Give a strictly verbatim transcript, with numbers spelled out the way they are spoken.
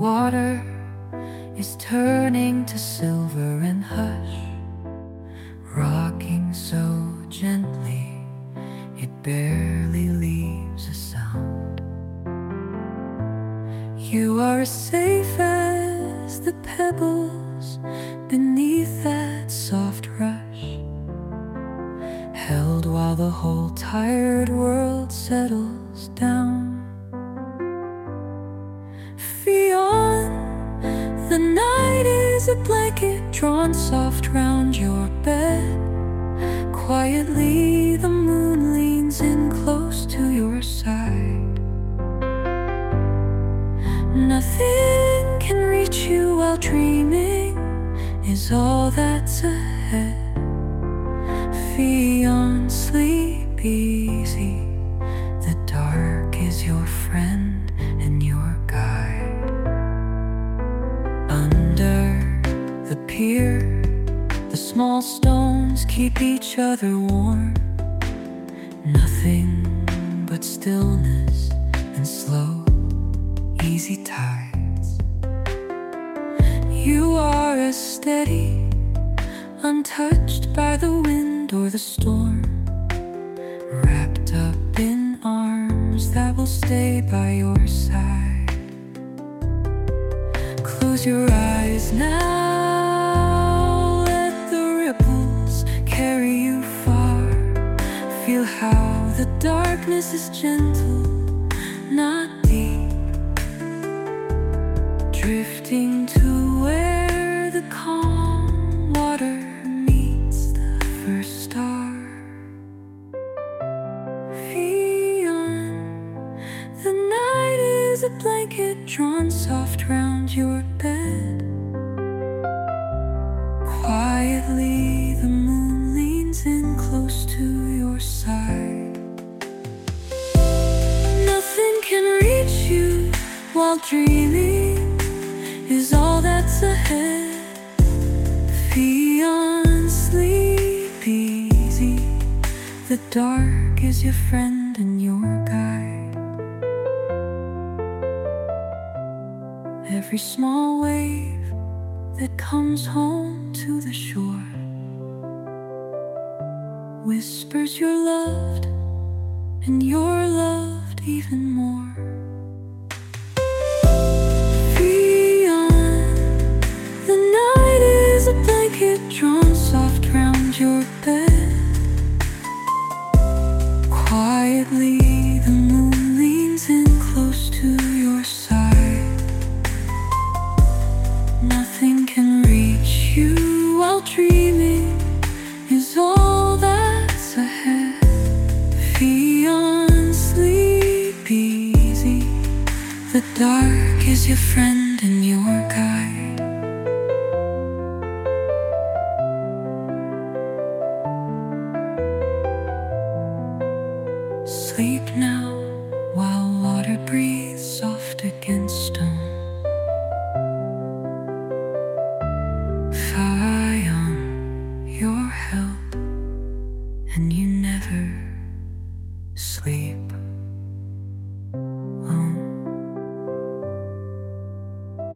water is turning to silver and hush, rocking so gently it barely leaves a sound. You are as safe as the pebbles beneath that soft rush, held while the whole tired world settles down. Beyond, the night is a blanket drawn soft round your bed. Quietly the moon leans in close to your side. Nothing can reach you while dreaming is all that's ahead. Beyond, sleep easy, the dark is your friend and your guide. Under the pier, the small stones keep each other warm. Nothing but stillness and slow, easy tides. You are as steady, untouched by the wind or the storm, wrapped up in arms that will stay by your side. Close your eyes now, let the ripples carry you far. Feel how the darkness is gentle, not deep, drifting to where the calm water meets the first star. Beyond, the night is a blanket drawn soft round your bed. Quietly the moon leans in close to your side. Nothing can reach you while dreaming is all that's ahead. Beyond, sleep easy, the dark is your friend and your guide. Every small wave that comes home to the shore whispers you're loved, and you're loved even more. Beyond, the night is a blanket drawn soft round your bed. Quietly the moon leans in close to your side. Nothing can reach you while dreaming is all that's ahead. Beyond, sleep easy, the dark is your friend and your guide.